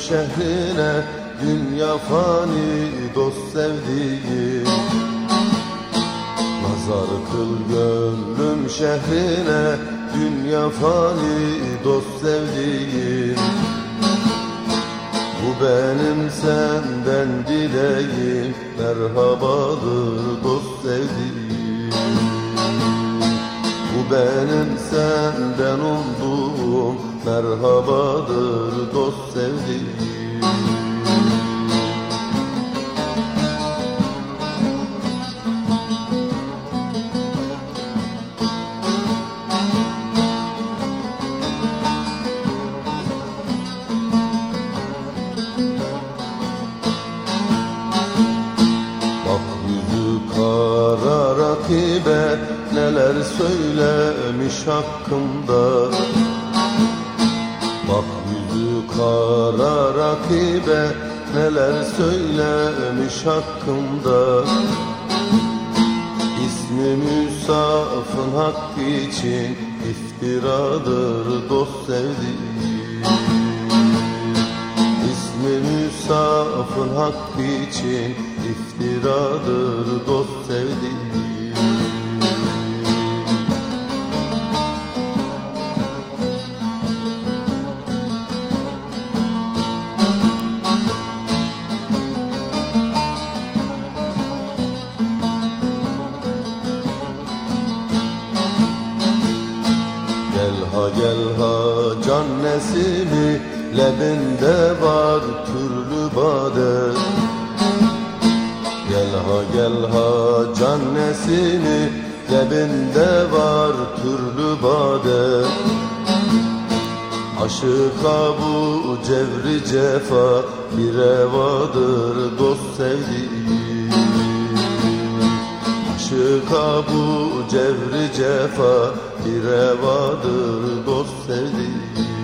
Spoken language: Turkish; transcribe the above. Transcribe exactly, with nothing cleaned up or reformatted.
şehrine, dünya fani dost sevdiğim. Nazar kıl gönlüm şehrine, dünya fani dost sevdiğim. Bu benim senden dileğim, merhabadır dost sevdiğim. Bu benim senden umduğum, merhabadır dost sevdiğim. Kara rakibe neler söylemiş hakkımda. Bak yüzü kara rakibe neler söylemiş hakkımda. İsmi Müsaf'ın hakkı için iftiradır dost sevdiğim. İsmi Müsaf'ın hakkı için iftiradır dost sevdiğim. Gel ha gel ha can nesimi, lebinde var türlü bade. Gel ha gel ha can nesimi, lebinde var türlü bade. Aşıka bu cevri cefa bir revadır dost sevdiğim. Aşıka bu cevri cefa bir revadır dost sevdiğim.